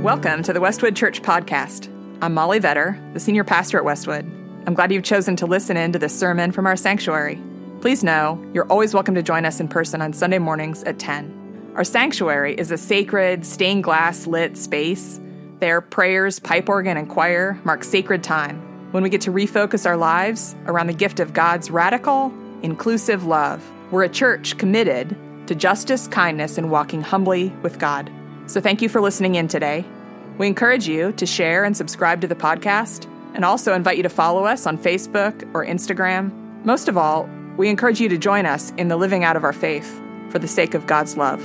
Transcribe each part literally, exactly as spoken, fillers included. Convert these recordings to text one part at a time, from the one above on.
Welcome to the Westwood Church Podcast. I'm Molly Vetter, the senior pastor at Westwood. I'm glad you've chosen to listen in to this sermon from our sanctuary. Please know you're always welcome to join us in person on Sunday mornings at ten. Our sanctuary is a sacred, stained glass lit space. There, prayers, pipe organ, and choir mark sacred time when we get to refocus our lives around the gift of God's radical, inclusive love. We're a church committed to justice, kindness, and walking humbly with God. So thank you for listening in today. We encourage you to share and subscribe to the podcast, and also invite you to follow us on Facebook or Instagram. Most of all, we encourage you to join us in the living out of our faith for the sake of God's love.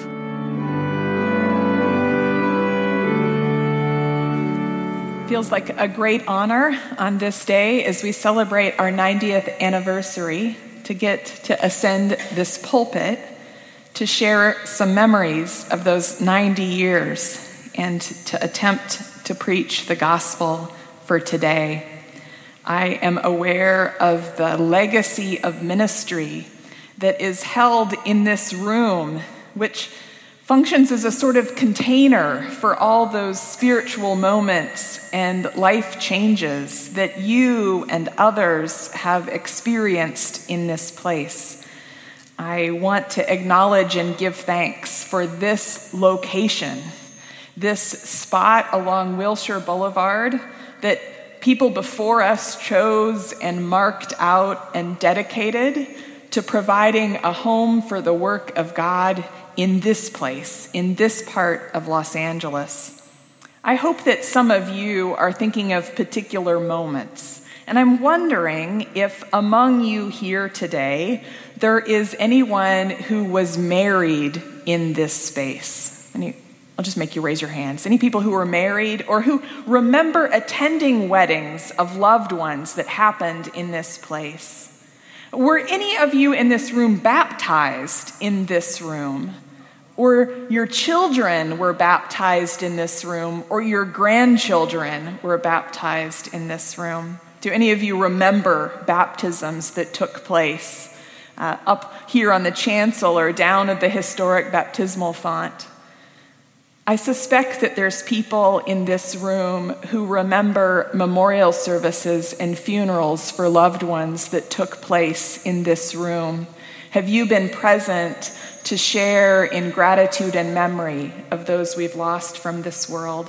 Feels like a great honor on this day as we celebrate our ninetieth anniversary to get to ascend this pulpit to share some memories of those ninety years and to attempt to preach the gospel for today. I am aware of the legacy of ministry that is held in this room, which functions as a sort of container for all those spiritual moments and life changes that you and others have experienced in this place. I want to acknowledge and give thanks for this location, this spot along Wilshire Boulevard that people before us chose and marked out and dedicated to providing a home for the work of God in this place, in this part of Los Angeles. I hope that some of you are thinking of particular moments, and I'm wondering if among you here today there is anyone who was married in this space. Any, I'll just make you raise your hands. Any people who were married or who remember attending weddings of loved ones that happened in this place? Were any of you in this room baptized in this room? Or your children were baptized in this room, or your grandchildren were baptized in this room? Do any of you remember baptisms that took place uh, up here on the chancel or down at the historic baptismal font? I suspect that there's people in this room who remember memorial services and funerals for loved ones that took place in this room. Have you been present to share in gratitude and memory of those we've lost from this world?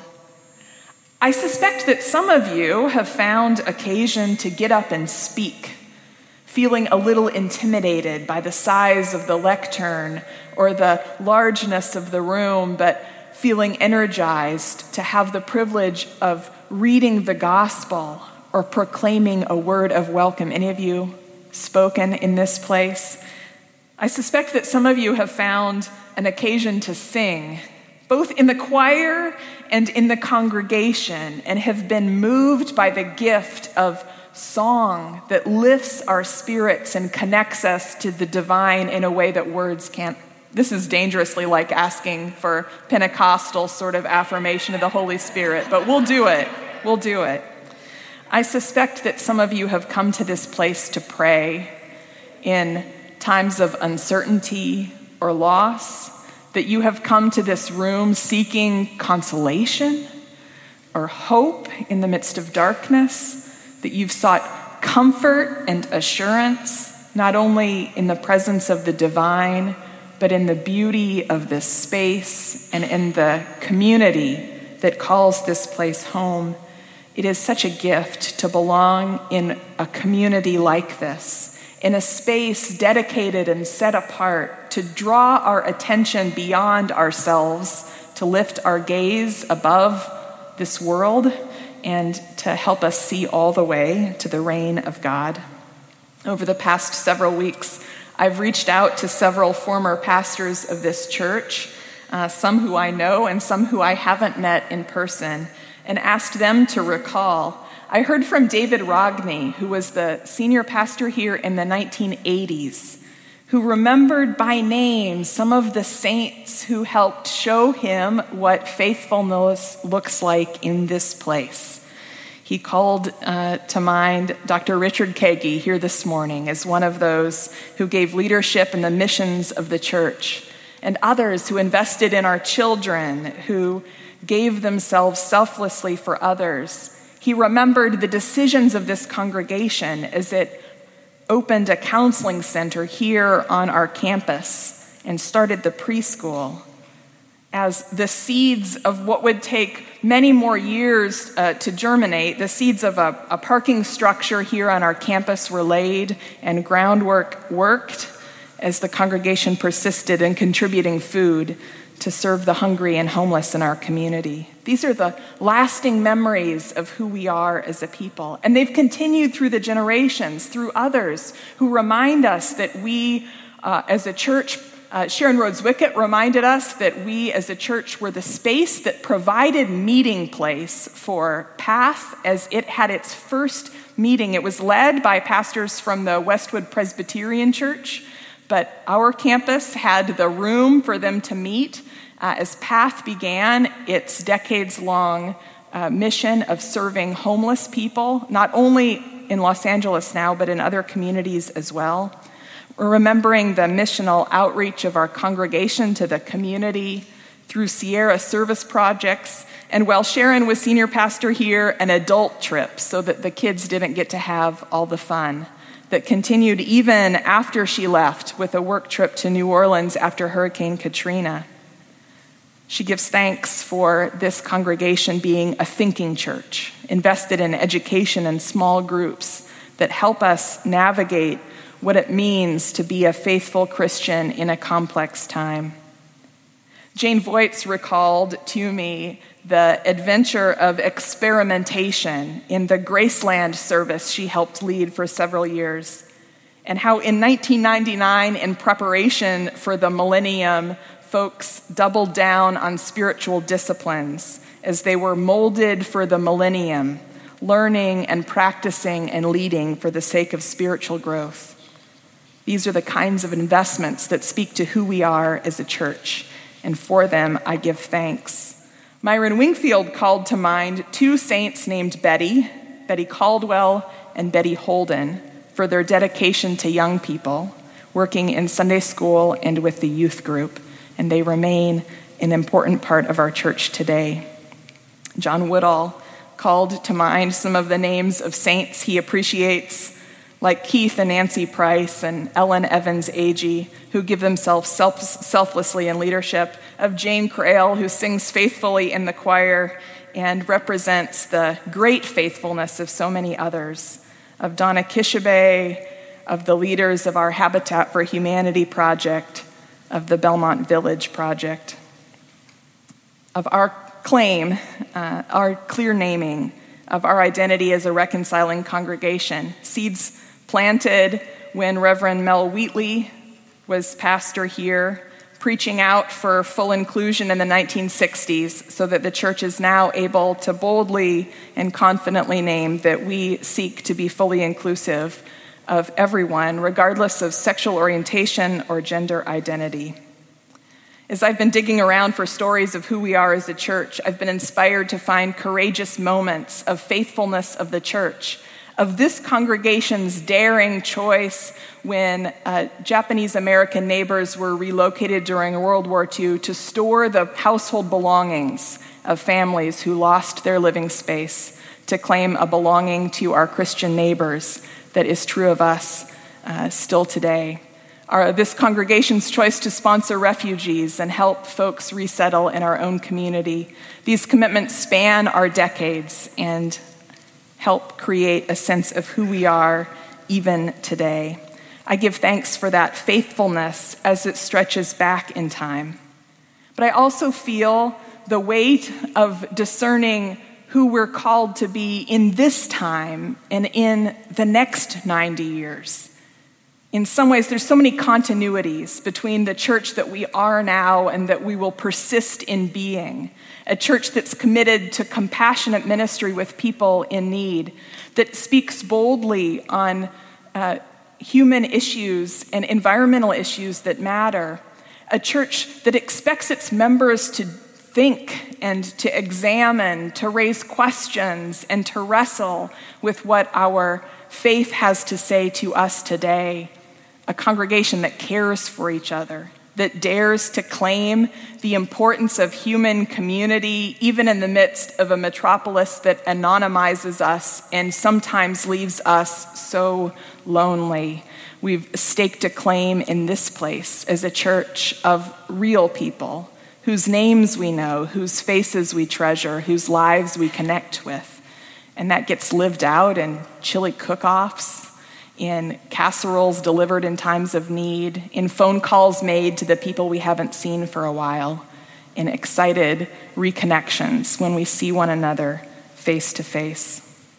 I suspect that some of you have found occasion to get up and speak, feeling a little intimidated by the size of the lectern or the largeness of the room, but feeling energized to have the privilege of reading the gospel or proclaiming a word of welcome. Any of you spoken in this place? I suspect that some of you have found an occasion to sing, both in the choir and in the congregation, and have been moved by the gift of song that lifts our spirits and connects us to the divine in a way that words can't. This is dangerously like asking for Pentecostal sort of affirmation of the Holy Spirit, but we'll do it. We'll do it. I suspect that some of you have come to this place to pray in times of uncertainty or loss, that you have come to this room seeking consolation or hope in the midst of darkness, that you've sought comfort and assurance, not only in the presence of the divine, but in the beauty of this space and in the community that calls this place home. It is such a gift to belong in a community like this, in a space dedicated and set apart to draw our attention beyond ourselves, to lift our gaze above this world, and to help us see all the way to the reign of God. Over the past several weeks, I've reached out to several former pastors of this church, uh, some who I know and some who I haven't met in person, and asked them to recall. I heard from David Rogney, who was the senior pastor here in the nineteen eighties, who remembered by name some of the saints who helped show him what faithfulness looks like in this place. He called uh, to mind Doctor Richard Kagi here this morning as one of those who gave leadership in the missions of the church, and others who invested in our children, who gave themselves selflessly for others. He remembered the decisions of this congregation as it opened a counseling center here on our campus and started the preschool. As the seeds of what would take many more years uh, to germinate, the seeds of a, a parking structure here on our campus were laid and groundwork worked as the congregation persisted in contributing food to serve the hungry and homeless in our community. These are the lasting memories of who we are as a people. And they've continued through the generations, through others who remind us that we uh, as a church Uh, Sharon Rhodes Wickett reminded us that we as a church were the space that provided meeting place for Path as it had its first meeting. It was led by pastors from the Westwood Presbyterian Church, but our campus had the room for them to meet uh, as Path began its decades-long uh, mission of serving homeless people, not only in Los Angeles now, but in other communities as well. We're remembering the missional outreach of our congregation to the community through Sierra service projects, and while Sharon was senior pastor here, an adult trip so that the kids didn't get to have all the fun that continued even after she left with a work trip to New Orleans after Hurricane Katrina. She gives thanks for this congregation being a thinking church, invested in education and small groups that help us navigate what it means to be a faithful Christian in a complex time. Jane Voights recalled to me the adventure of experimentation in the Graceland service she helped lead for several years, and how in nineteen ninety-nine, in preparation for the millennium, folks doubled down on spiritual disciplines as they were molded for the millennium, learning and practicing and leading for the sake of spiritual growth. These are the kinds of investments that speak to who we are as a church, and for them I give thanks. Myron Wingfield called to mind two saints named Betty, Betty Caldwell and Betty Holden, for their dedication to young people, working in Sunday school and with the youth group, and they remain an important part of our church today. John Woodall called to mind some of the names of saints he appreciates, like Keith and Nancy Price and Ellen Evans Agee, who give themselves self- selflessly in leadership, of Jane Crail, who sings faithfully in the choir and represents the great faithfulness of so many others, of Donna Kishabe, of the leaders of our Habitat for Humanity project, of the Belmont Village project, of our claim, uh, our clear naming of our identity as a reconciling congregation, seeds planted when Reverend Mel Wheatley was pastor here, preaching out for full inclusion in the nineteen sixties, so that the church is now able to boldly and confidently name that we seek to be fully inclusive of everyone, regardless of sexual orientation or gender identity. As I've been digging around for stories of who we are as a church, I've been inspired to find courageous moments of faithfulness of the church, of this congregation's daring choice when uh, Japanese American neighbors were relocated during World War Two to store the household belongings of families who lost their living space, to claim a belonging to our Christian neighbors that is true of us uh, still today. Our, this congregation's choice to sponsor refugees and help folks resettle in our own community. These commitments span our decades and help create a sense of who we are even today. I give thanks for that faithfulness as it stretches back in time. But I also feel the weight of discerning who we're called to be in this time and in the next ninety years. In some ways, there's so many continuities between the church that we are now and that we will persist in being. A church that's committed to compassionate ministry with people in need, that speaks boldly on uh, human issues and environmental issues that matter. A church that expects its members to think and to examine, to raise questions, and to wrestle with what our faith has to say to us today. A congregation that cares for each other, that dares to claim the importance of human community, even in the midst of a metropolis that anonymizes us and sometimes leaves us so lonely. We've staked a claim in this place as a church of real people, whose names we know, whose faces we treasure, whose lives we connect with. And that gets lived out in chili cook-offs, in casseroles delivered in times of need, in phone calls made to the people we haven't seen for a while, in excited reconnections when we see one another face to face.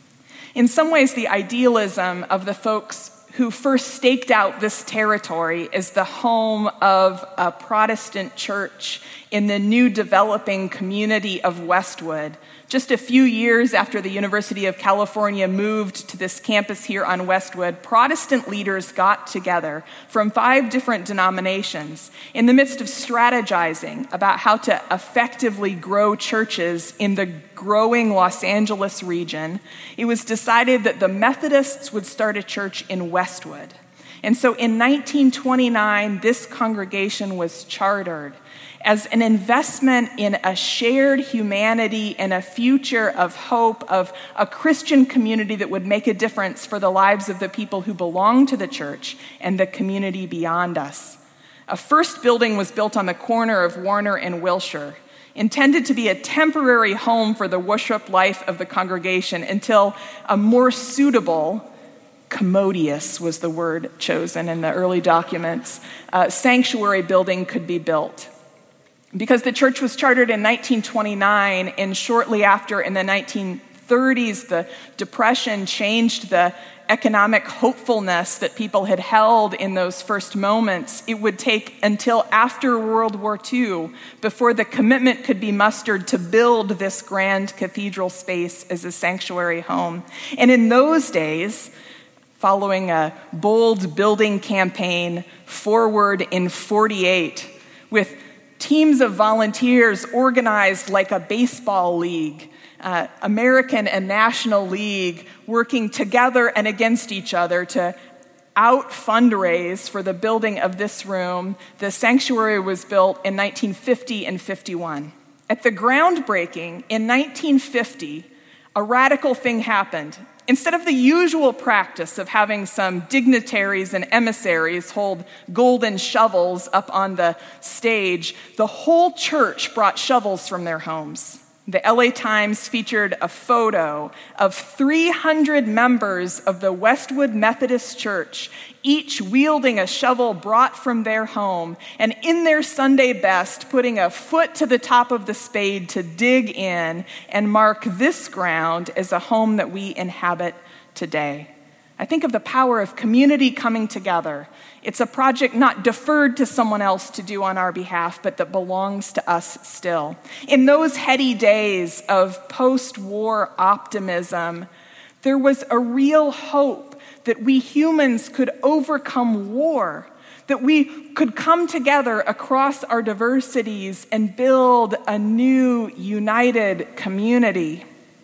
In some ways, the idealism of the folks who first staked out this territory as the home of a Protestant church in the new developing community of Westwood, just a few years after the University of California moved to this campus here on Westwood, Protestant leaders got together from five different denominations in the midst of strategizing about how to effectively grow churches in the growing Los Angeles region. It was decided that the Methodists would start a church in Westwood. And so in nineteen twenty-nine, this congregation was chartered as an investment in a shared humanity and a future of hope, of a Christian community that would make a difference for the lives of the people who belong to the church and the community beyond us. A first building was built on the corner of Warner and Wilshire, intended to be a temporary home for the worship life of the congregation until a more suitable, commodious was the word chosen in the early documents, uh, sanctuary building could be built. Because the church was chartered in nineteen twenty-nine, and shortly after, in the nineteen thirties, the Depression changed the economic hopefulness that people had held in those first moments. It would take until after World War Two before the commitment could be mustered to build this grand cathedral space as a sanctuary home. And in those days, following a bold building campaign forward in forty-eight, with teams of volunteers organized like a baseball league, uh, American and National League, working together and against each other to out fundraise for the building of this room. The sanctuary was built in nineteen fifty and fifty-one. At the groundbreaking in nineteen fifty, a radical thing happened. Instead of the usual practice of having some dignitaries and emissaries hold golden shovels up on the stage, the whole church brought shovels from their homes. The L A Times featured a photo of three hundred members of the Westwood Methodist Church, each wielding a shovel brought from their home, and in their Sunday best, putting a foot to the top of the spade to dig in and mark this ground as a home that we inhabit today. I think of the power of community coming together. It's a project not deferred to someone else to do on our behalf, but that belongs to us still. In those heady days of post-war optimism, there was a real hope that we humans could overcome war, that we could come together across our diversities and build a new, united community.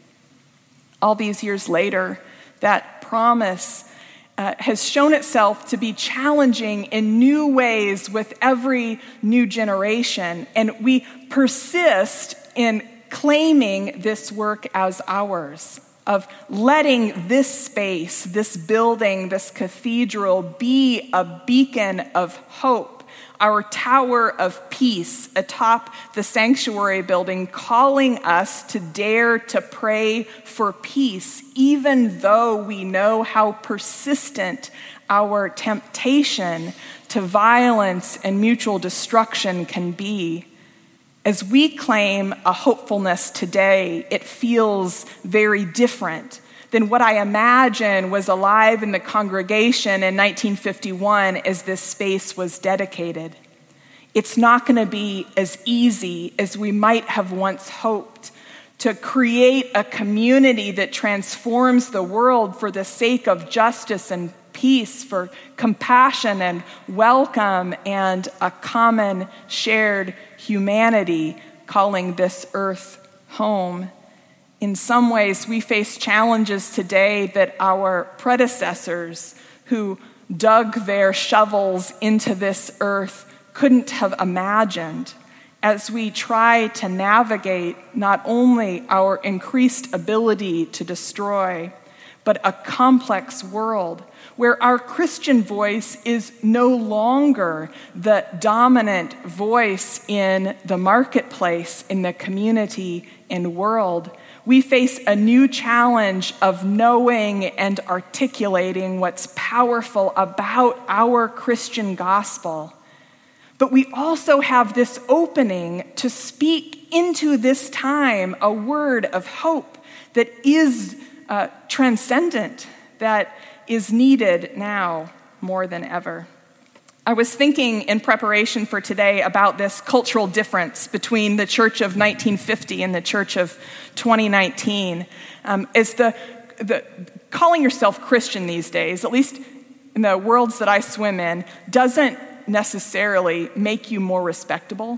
All these years later, that promise uh, has shown itself to be challenging in new ways with every new generation, and we persist in claiming this work as ours, of letting this space, this building, this cathedral be a beacon of hope, our tower of peace atop the sanctuary building, calling us to dare to pray for peace, even though we know how persistent our temptation to violence and mutual destruction can be. As we claim a hopefulness today, it feels very different than what I imagine was alive in the congregation in nineteen fifty-one as this space was dedicated. It's not going to be as easy as we might have once hoped to create a community that transforms the world for the sake of justice and peace, for compassion and welcome and a common shared humanity, calling this earth home. In some ways, we face challenges today that our predecessors who dug their shovels into this earth couldn't have imagined as we try to navigate not only our increased ability to destroy, but a complex world where our Christian voice is no longer the dominant voice in the marketplace, in the community and world. We face a new challenge of knowing and articulating what's powerful about our Christian gospel. But we also have this opening to speak into this time a word of hope that is uh, transcendent, that is needed now more than ever. I was thinking in preparation for today about this cultural difference between the church of nineteen fifty and the church of twenty nineteen. Um, is the, the calling yourself Christian these days, at least in the worlds that I swim in, doesn't necessarily make you more respectable.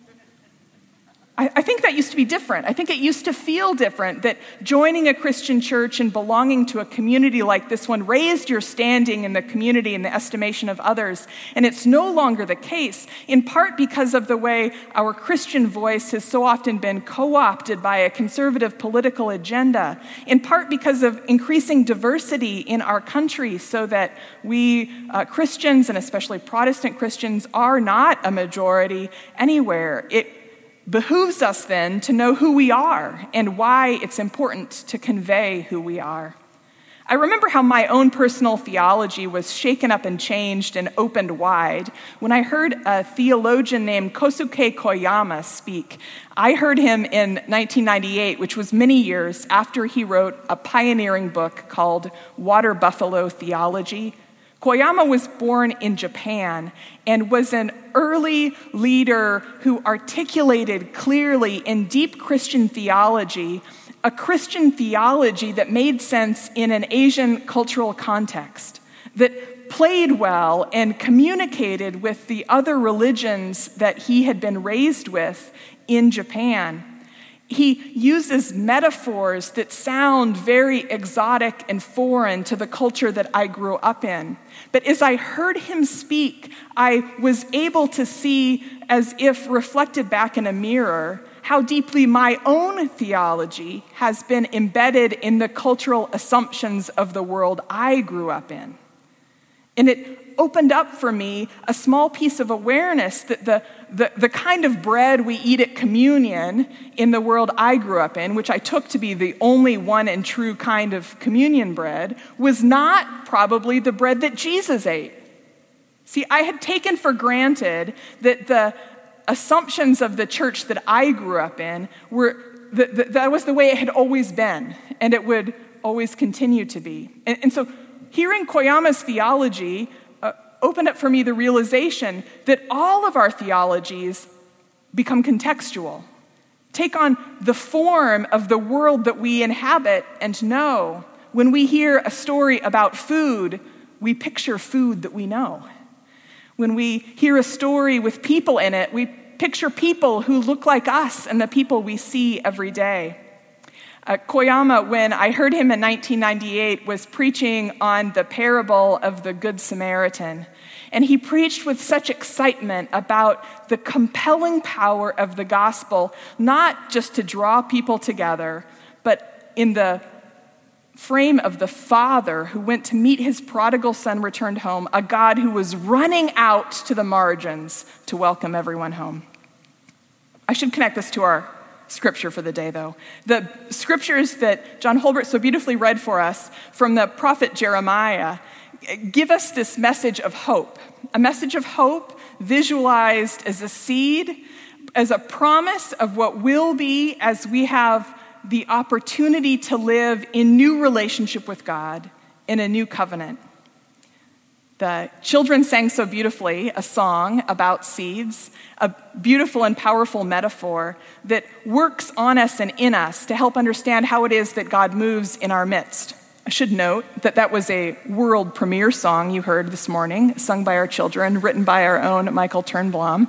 I, I think that used to be different. I think it used to feel different, that joining a Christian church and belonging to a community like this one raised your standing in the community in the estimation of others. And it's no longer the case, in part because of the way our Christian voice has so often been co-opted by a conservative political agenda, in part because of increasing diversity in our country so that we uh, Christians, and especially Protestant Christians, are not a majority anywhere. It behooves us then to know who we are and why it's important to convey who we are. I remember how my own personal theology was shaken up and changed and opened wide when I heard a theologian named Kosuke Koyama speak. I heard him in nineteen ninety-eight, which was many years after he wrote a pioneering book called Water Buffalo Theology. Koyama was born in Japan and was an early leader who articulated clearly in deep Christian theology, a Christian theology that made sense in an Asian cultural context, that played well and communicated with the other religions that he had been raised with in Japan. He uses metaphors that sound very exotic and foreign to the culture that I grew up in. But as I heard him speak, I was able to see, as if reflected back in a mirror, how deeply my own theology has been embedded in the cultural assumptions of the world I grew up in. And it opened up for me a small piece of awareness that the, the, the kind of bread we eat at communion in the world I grew up in, which I took to be the only one and true kind of communion bread, was not probably the bread that Jesus ate. See, I had taken for granted that the assumptions of the church that I grew up in were, that, that, that was the way it had always been, and it would always continue to be. And, and so hearing Koyama's theology uh, opened up for me the realization that all of our theologies become contextual, take on the form of the world that we inhabit and know. When we hear a story about food, we picture food that we know. When we hear a story with people in it, we picture people who look like us and the people we see every day. Uh, Koyama, when I heard him in nineteen ninety-eight, was preaching on the parable of the Good Samaritan. And he preached with such excitement about the compelling power of the gospel, not just to draw people together, but in the frame of the Father who went to meet his prodigal son returned home, a God who was running out to the margins to welcome everyone home. I should connect this to our scripture for the day, though. The scriptures that John Holbert so beautifully read for us from the prophet Jeremiah give us this message of hope, a message of hope visualized as a seed, as a promise of what will be as we have the opportunity to live in new relationship with God in a new covenant. The children sang so beautifully a song about seeds, a beautiful and powerful metaphor that works on us and in us to help understand how it is that God moves in our midst. I should note that that was a world premiere song you heard this morning, sung by our children, written by our own Michael Turnblom.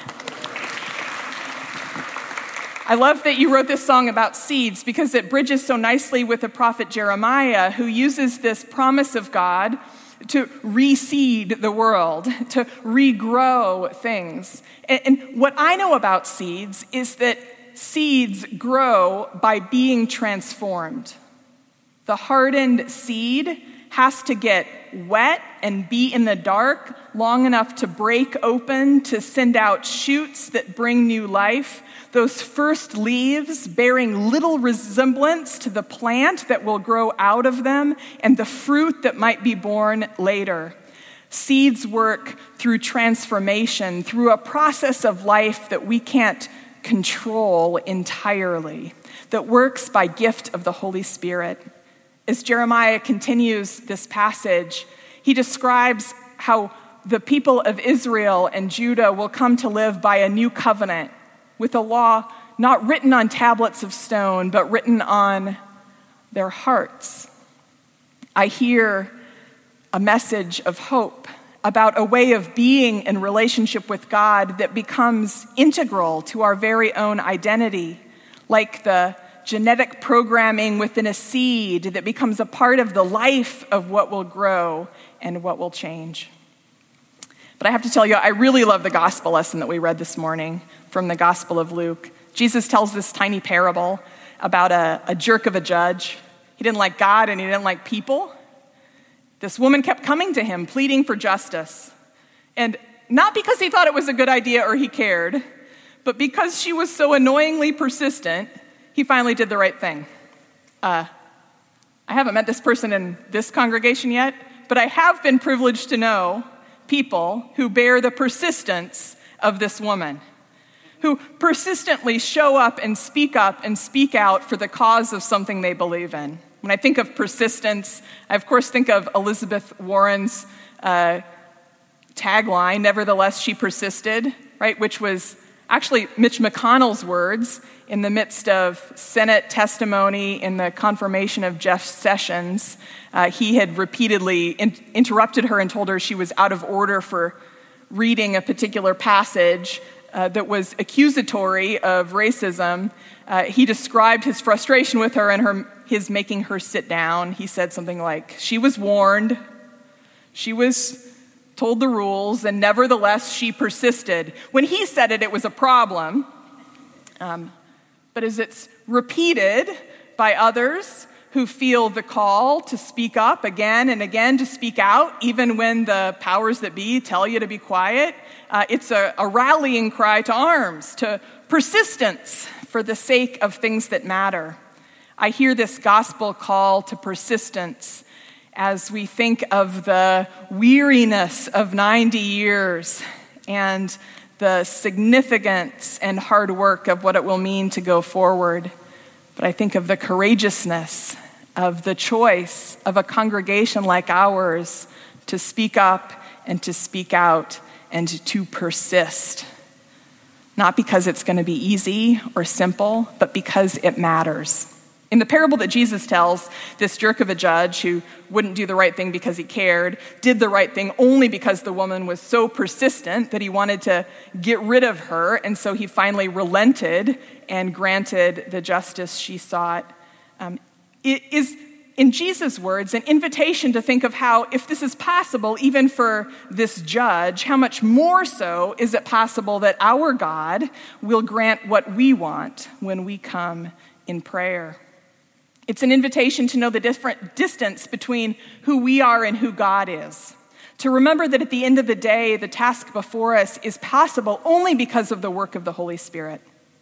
I love that you wrote this song about seeds because it bridges so nicely with the prophet Jeremiah, who uses this promise of God to reseed the world, to regrow things. And, and what I know about seeds is that seeds grow by being transformed. The hardened seed has to get wet and be in the dark long enough to break open, to send out shoots that bring new life. Those first leaves bearing little resemblance to the plant that will grow out of them and the fruit that might be born later. Seeds work through transformation, through a process of life that we can't control entirely, that works by gift of the Holy Spirit. As Jeremiah continues this passage, he describes how the people of Israel and Judah will come to live by a new covenant with a law not written on tablets of stone, but written on their hearts. I hear a message of hope about a way of being in relationship with God that becomes integral to our very own identity, like the genetic programming within a seed that becomes a part of the life of what will grow and what will change. But I have to tell you, I really love the gospel lesson that we read this morning from the Gospel of Luke. Jesus tells this tiny parable about a, a jerk of a judge. He didn't like God and he didn't like people. This woman kept coming to him, pleading for justice. And not because he thought it was a good idea or he cared, but because she was so annoyingly persistent, he finally did the right thing. Uh, I haven't met this person in this congregation yet, but I have been privileged to know people who bear the persistence of this woman, who persistently show up and speak up and speak out for the cause of something they believe in. When I think of persistence, I of course think of Elizabeth Warren's uh, tagline, "Nevertheless, she persisted," right? Which was actually Mitch McConnell's words in the midst of Senate testimony in the confirmation of Jeff Sessions. Uh, he had repeatedly in- interrupted her and told her she was out of order for reading a particular passage uh, that was accusatory of racism. Uh, he described his frustration with her and her his making her sit down. He said something like, she was warned, she was told the rules, and nevertheless she persisted. When he said it, it was a problem. Um, but as it's repeated by others who feel the call to speak up again and again, to speak out, even when the powers that be tell you to be quiet, uh, it's a, a rallying cry to arms, to persistence for the sake of things that matter. I hear this gospel call to persistence as we think of the weariness of ninety years and the significance and hard work of what it will mean to go forward. But I think of the courageousness of the choice of a congregation like ours to speak up and to speak out and to persist. Not because it's going to be easy or simple, but because it matters. In the parable that Jesus tells, this jerk of a judge who wouldn't do the right thing because he cared, did the right thing only because the woman was so persistent that he wanted to get rid of her, and so he finally relented and granted the justice she sought. Um, it is, in Jesus' words, an invitation to think of how, if this is possible even for this judge, how much more so is it possible that our God will grant what we want when we come in prayer. It's an invitation to know the different distance between who we are and who God is. To remember that at the end of the day, the task before us is possible only because of the work of the Holy Spirit.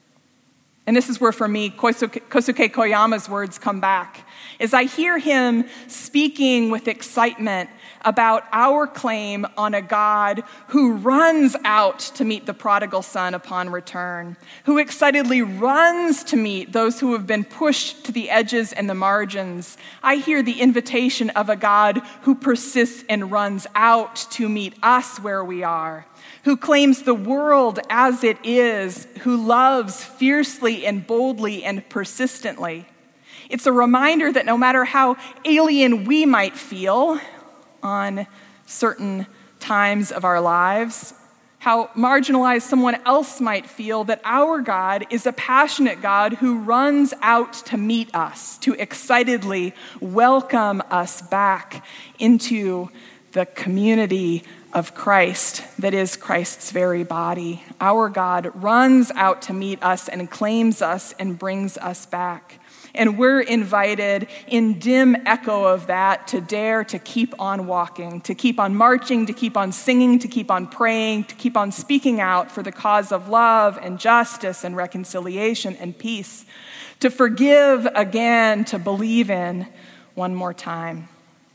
And this is where, for me, Kosuke, Kosuke Koyama's words come back. As I hear him speaking with excitement about our claim on a God who runs out to meet the prodigal son upon return, who excitedly runs to meet those who have been pushed to the edges and the margins, I hear the invitation of a God who persists and runs out to meet us where we are, who claims the world as it is, who loves fiercely and boldly and persistently. It's a reminder that no matter how alien we might feel on certain times of our lives, how marginalized someone else might feel, that our God is a passionate God who runs out to meet us, to excitedly welcome us back into the community of Christ that is Christ's very body. Our God runs out to meet us and claims us and brings us back. And we're invited in dim echo of that to dare to keep on walking, to keep on marching, to keep on singing, to keep on praying, to keep on speaking out for the cause of love and justice and reconciliation and peace, to forgive again, to believe in one more time.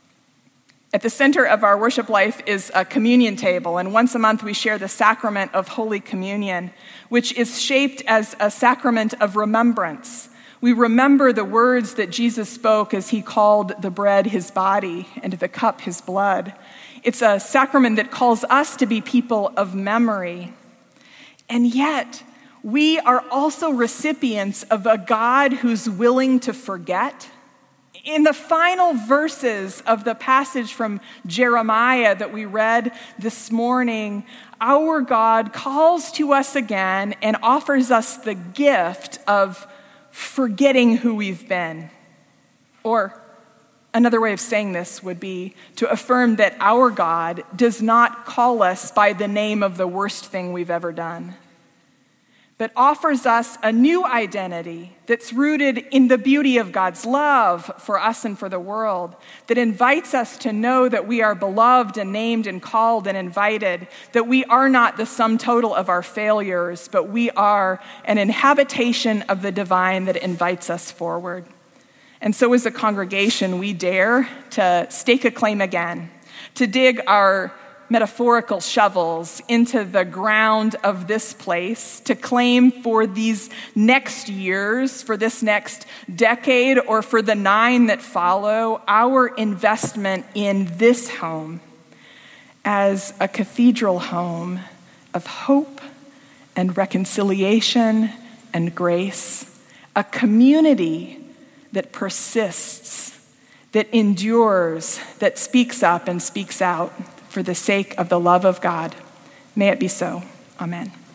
At the center of our worship life is a communion table, and once a month we share the sacrament of Holy Communion, which is shaped as a sacrament of remembrance. We remember the words that Jesus spoke as he called the bread his body and the cup his blood. It's a sacrament that calls us to be people of memory. And yet, we are also recipients of a God who's willing to forget. In the final verses of the passage from Jeremiah that we read this morning, our God calls to us again and offers us the gift of forgetting who we've been. Or another way of saying this would be to affirm that our God does not call us by the name of the worst thing we've ever done, but offers us a new identity that's rooted in the beauty of God's love for us and for the world, that invites us to know that we are beloved and named and called and invited, that we are not the sum total of our failures, but we are an inhabitation of the divine that invites us forward. And so as a congregation, we dare to stake a claim again, to dig our metaphorical shovels into the ground of this place, to claim for these next years, for this next decade, or for the nine that follow, our investment in this home as a cathedral home of hope and reconciliation and grace, a community that persists, that endures, that speaks up and speaks out for the sake of the love of God. May it be so. Amen.